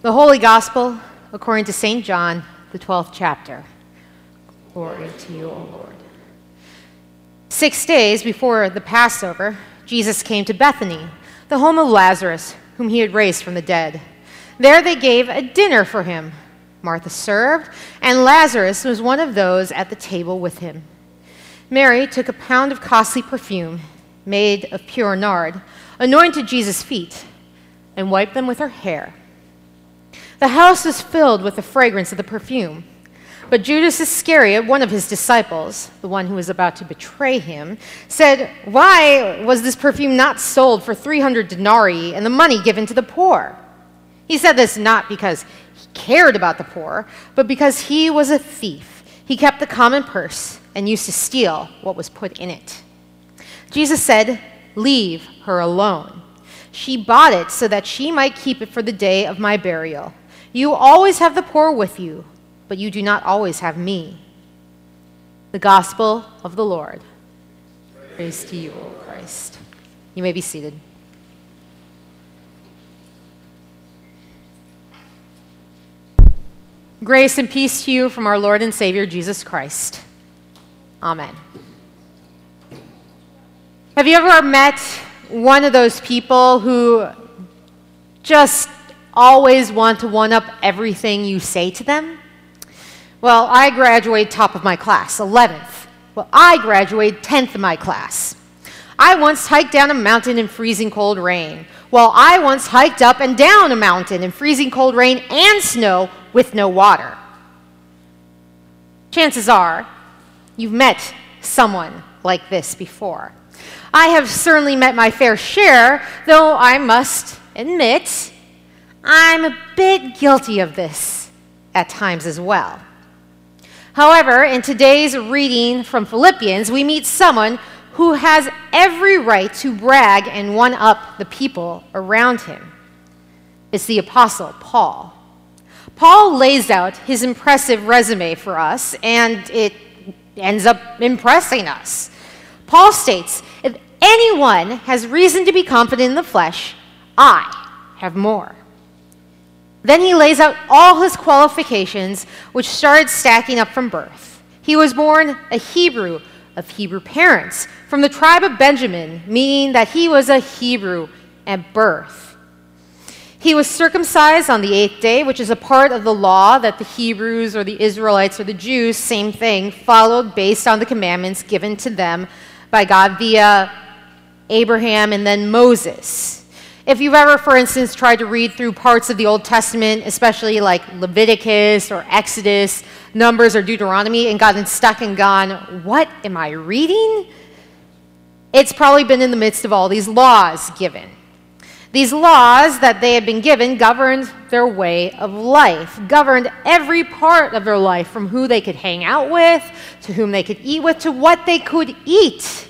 The Holy Gospel according to St. John, the 12th chapter. Glory to you, O Lord. 6 days before the Passover, Jesus came to Bethany, the home of Lazarus, whom he had raised from the dead. There they gave a dinner for him. Martha served, and Lazarus was one of those at the table with him. Mary took a pound of costly perfume, made of pure nard, anointed Jesus' feet, and wiped them with her hair. The house was filled with the fragrance of the perfume. But Judas Iscariot, one of his disciples, the one who was about to betray him, said, "Why was this perfume not sold for 300 denarii and the money given to the poor?" He said this not because he cared about the poor, but because he was a thief. He kept the common purse and used to steal what was put in it. Jesus said, "Leave her alone. She bought it so that she might keep it for the day of my burial. You always have the poor with you, but you do not always have me." The Gospel of the Lord. Praise to you, O Christ. You may be seated. Grace and peace to you from our Lord and Savior, Jesus Christ. Amen. Have you ever met one of those people who just always want to one-up everything you say to them? Well, I graduated top of my class, 11th. Well, I graduated 10th in my class. I once hiked down a mountain in freezing cold rain. Well, I once hiked up and down a mountain in freezing cold rain and snow with no water. Chances are you've met someone like this before. I have certainly met my fair share, though I must admit I'm a bit guilty of this at times as well. However, in today's reading from Philippians, we meet someone who has every right to brag and one-up the people around him. It's the Apostle Paul. Paul lays out his impressive resume for us, and it ends up impressing us. Paul states, "If anyone has reason to be confident in the flesh, I have more." Then he lays out all his qualifications, which started stacking up from birth. He was born a Hebrew of Hebrew parents, from the tribe of Benjamin, meaning that he was a Hebrew at birth. He was circumcised on the 8th day, which is a part of the law that the Hebrews or the Israelites or the Jews, same thing, followed based on the commandments given to them by God via Abraham and then Moses. If you've ever, for instance, tried to read through parts of the Old Testament, especially like Leviticus or Exodus, Numbers or Deuteronomy, and gotten stuck and gone, "What am I reading?" It's probably been in the midst of all these laws given. These laws that they had been given governed their way of life, governed every part of their life, from who they could hang out with, to whom they could eat with, to what they could eat.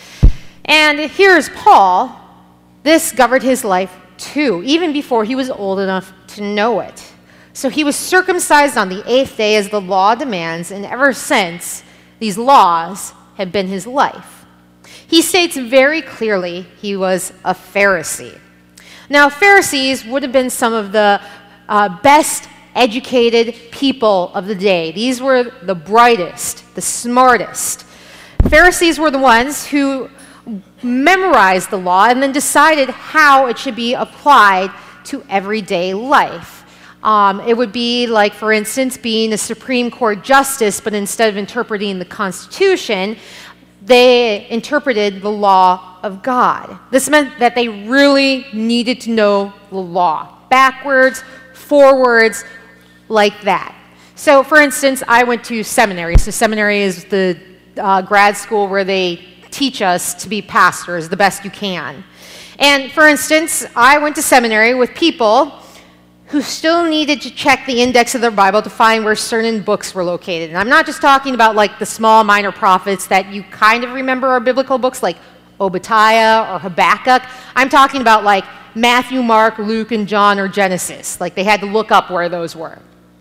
And here's Paul. This governed his life too, even before he was old enough to know it. So he was circumcised on the 8th day as the law demands, and ever since, these laws have been his life. He states very clearly he was a Pharisee. Now, Pharisees would have been some of the best educated people of the day. These were the brightest, the smartest. Pharisees were the ones who memorized the law and then decided how it should be applied to everyday life. It would be like, for instance, being a Supreme Court justice, but instead of interpreting the Constitution, they interpreted the law of God. This meant that they really needed to know the law, backwards, forwards, like that. So, for instance, I went to seminary. So seminary is the grad school where they teach us to be pastors the best you can. And for instance, I went to seminary with people who still needed to check the index of their Bible to find where certain books were located. And I'm not just talking about like the small minor prophets that you kind of remember are biblical books like Obadiah or Habakkuk. I'm talking about like Matthew, Mark, Luke, and John, or Genesis. Like they had to look up where those were.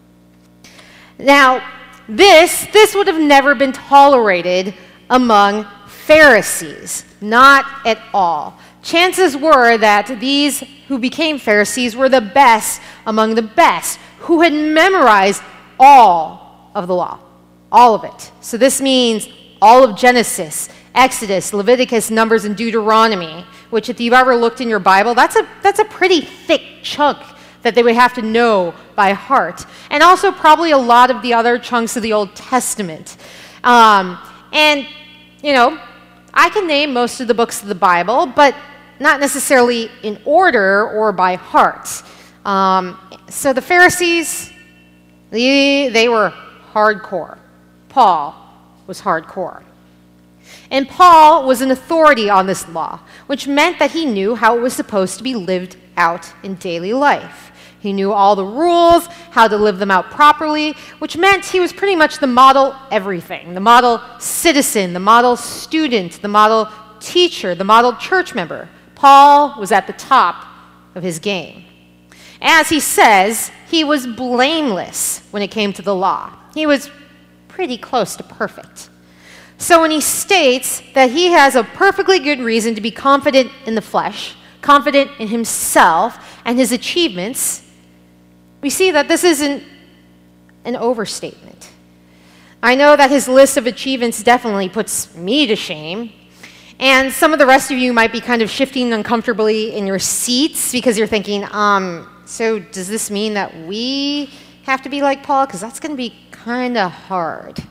Now, this would have never been tolerated among Pharisees. Not at all. chances were that these who became Pharisees were the best among the best, who had memorized all of the law, all of it. So this means all of Genesis, Exodus, Leviticus, Numbers, and Deuteronomy, which if you've ever looked in your Bible, that's a pretty thick chunk that they would have to know by heart. And also probably a lot of the other chunks of the Old Testament. And, you know, I can name most of the books of the Bible, but not necessarily in order or by heart. So the Pharisees, they were hardcore. Paul was hardcore. And Paul was an authority on this law, which meant that he knew how it was supposed to be lived out in daily life. He knew all the rules, how to live them out properly, which meant he was pretty much the model everything, the model citizen, the model student, the model teacher, the model church member. Paul was at the top of his game. As he says, he was blameless when it came to the law. He was pretty close to perfect. So when he states that he has a perfectly good reason to be confident in the flesh, confident in himself and his achievements, we see that this isn't an overstatement. I know that his list of achievements definitely puts me to shame. And some of the rest of you might be kind of shifting uncomfortably in your seats because you're thinking, so does this mean that we have to be like Paul? Because that's going to be kind of hard.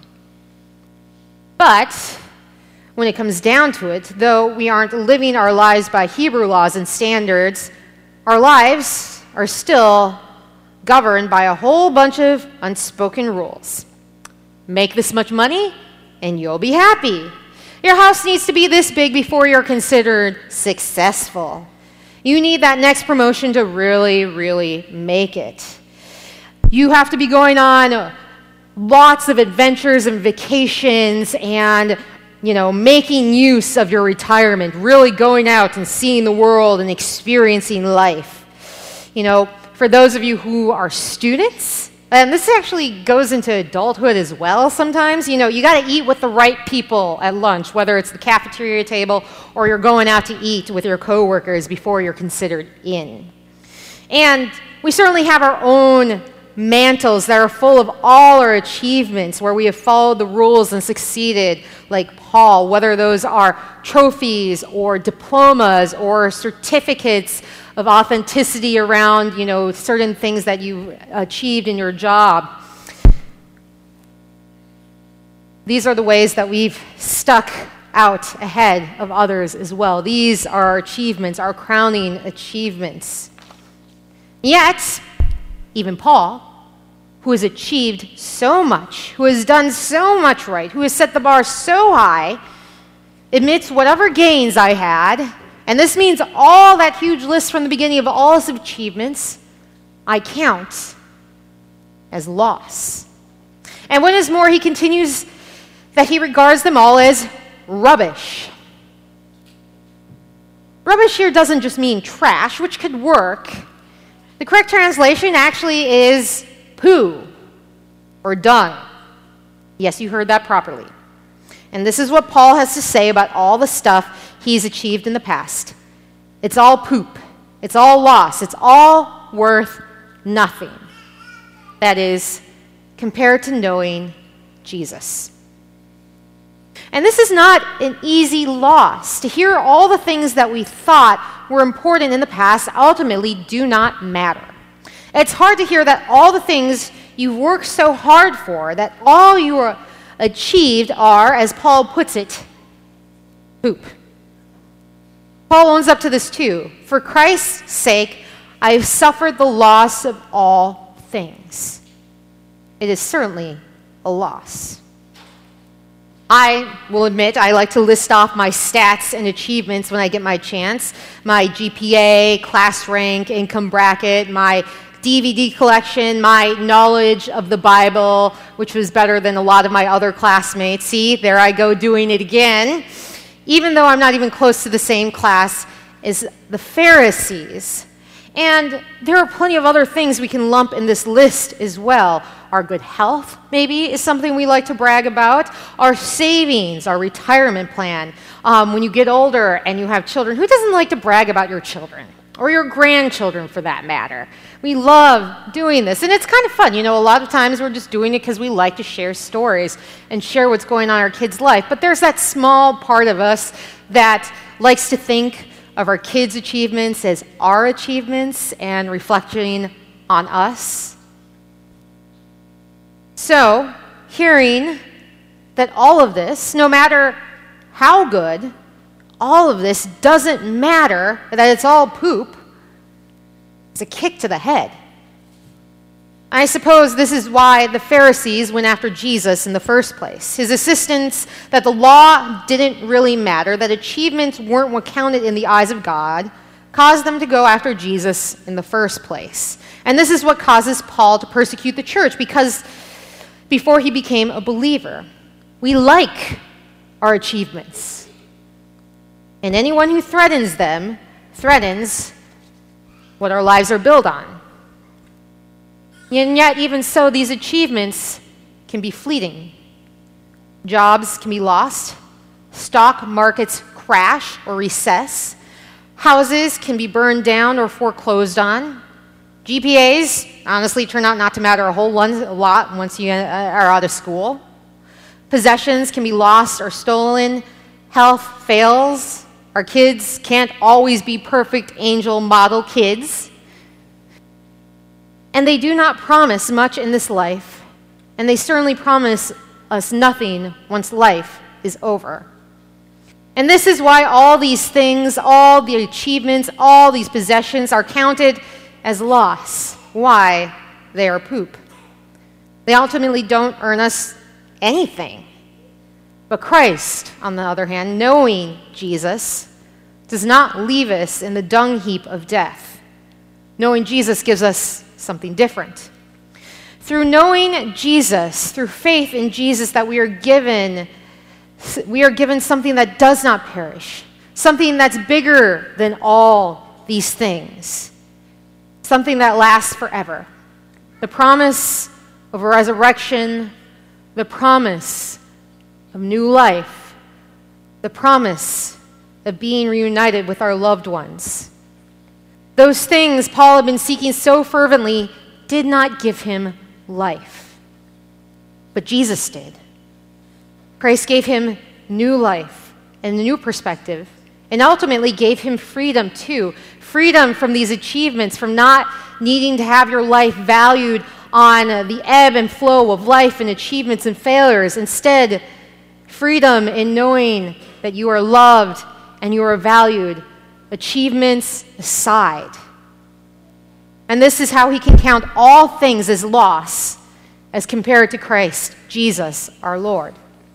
But when it comes down to it, though we aren't living our lives by Hebrew laws and standards, our lives are still governed by a whole bunch of unspoken rules. Make this much money, and you'll be happy. Your house needs to be this big before you're considered successful. You need that next promotion to really, really make it. You have to be going on lots of adventures and vacations and, making use of your retirement, really going out and seeing the world and experiencing life. For those of you who are students, and this actually goes into adulthood as well sometimes, you got to eat with the right people at lunch, whether it's the cafeteria table or you're going out to eat with your coworkers before you're considered in. And we certainly have our own mantles that are full of all our achievements where we have followed the rules and succeeded like Paul, whether those are trophies or diplomas or certificates of authenticity around, certain things that you achieved in your job. These are the ways that we've stuck out ahead of others as well. These are our achievements, our crowning achievements. Yet, even Paul, who has achieved so much, who has done so much right, who has set the bar so high, admits whatever gains I had, and this means all that huge list from the beginning of all his achievements, I count as loss. And what is more, he continues that he regards them all as rubbish. Rubbish here doesn't just mean trash, which could work. The correct translation actually is poo or dung. Yes, you heard that properly. And this is what Paul has to say about all the stuff he's achieved in the past. It's all poop. It's all loss. It's all worth nothing. That is, compared to knowing Jesus. And this is not an easy loss. To hear all the things that we thought were important in the past ultimately do not matter. It's hard to hear that all the things you've worked so hard for, that all you achieved are, as Paul puts it, poop. Paul owns up to this too. For Christ's sake, I have suffered the loss of all things. It is certainly a loss. I will admit I like to list off my stats and achievements when I get my chance. My GPA, class rank, income bracket, my DVD collection, my knowledge of the Bible, which was better than a lot of my other classmates. See, there I go doing it again. Even though I'm not even close to the same class as the Pharisees. And there are plenty of other things we can lump in this list as well. Our good health, maybe, is something we like to brag about. Our savings, our retirement plan. When you get older and you have children, who doesn't like to brag about your children? Or your grandchildren, for that matter. We love doing this. And it's kind of fun. You know, a lot of times we're just doing it because we like to share stories and share what's going on in our kids' life. But there's that small part of us that likes to think of our kids' achievements as our achievements and reflecting on us. So, hearing that all of this, no matter how good, all of this doesn't matter, that it's all poop, it's a kick to the head. I suppose this is why the Pharisees went after Jesus in the first place. His insistence that the law didn't really matter, that achievements weren't what counted in the eyes of God, caused them to go after Jesus in the first place. And this is what causes Paul to persecute the church, because before he became a believer, we like our achievements. And anyone who threatens them threatens what our lives are built on. And yet, even so, these achievements can be fleeting. Jobs can be lost. Stock markets crash or recess. Houses can be burned down or foreclosed on. GPAs honestly turn out not to matter a lot once you are out of school. Possessions can be lost or stolen. Health fails. Our kids can't always be perfect angel model kids. And they do not promise much in this life, and they certainly promise us nothing once life is over. And this is why all these things, all the achievements, all these possessions are counted as loss. Why? They are poop. They ultimately don't earn us anything. But Christ, on the other hand, knowing Jesus, does not leave us in the dung heap of death. Knowing Jesus gives us something different. Through knowing Jesus, through faith in Jesus, that we are given something that does not perish, something that's bigger than all these things, something that lasts forever. The promise of a resurrection, the promise of new life, the promise of being reunited with our loved ones. Those things Paul had been seeking so fervently did not give him life, but Jesus did. Christ gave him new life and a new perspective, and ultimately gave him freedom too. Freedom from these achievements, from not needing to have your life valued on the ebb and flow of life and achievements and failures. Instead, freedom in knowing that you are loved and you are valued, achievements aside. And this is how he can count all things as loss as compared to Christ, Jesus, our Lord.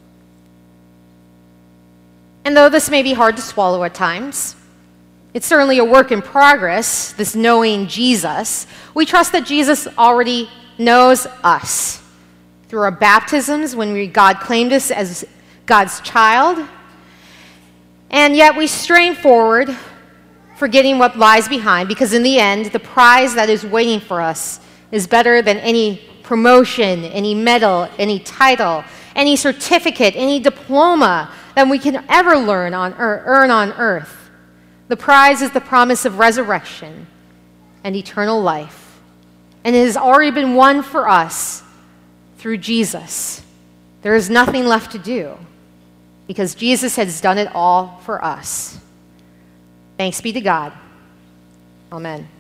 And though this may be hard to swallow at times, it's certainly a work in progress, this knowing Jesus. We trust that Jesus already knows us through our baptisms when God claimed us as God's child. And yet we strain forward, forgetting what lies behind, because in the end, the prize that is waiting for us is better than any promotion, any medal, any title, any certificate, any diploma that we can ever earn on earth. The prize is the promise of resurrection and eternal life. And it has already been won for us through Jesus. There is nothing left to do because Jesus has done it all for us. Thanks be to God. Amen.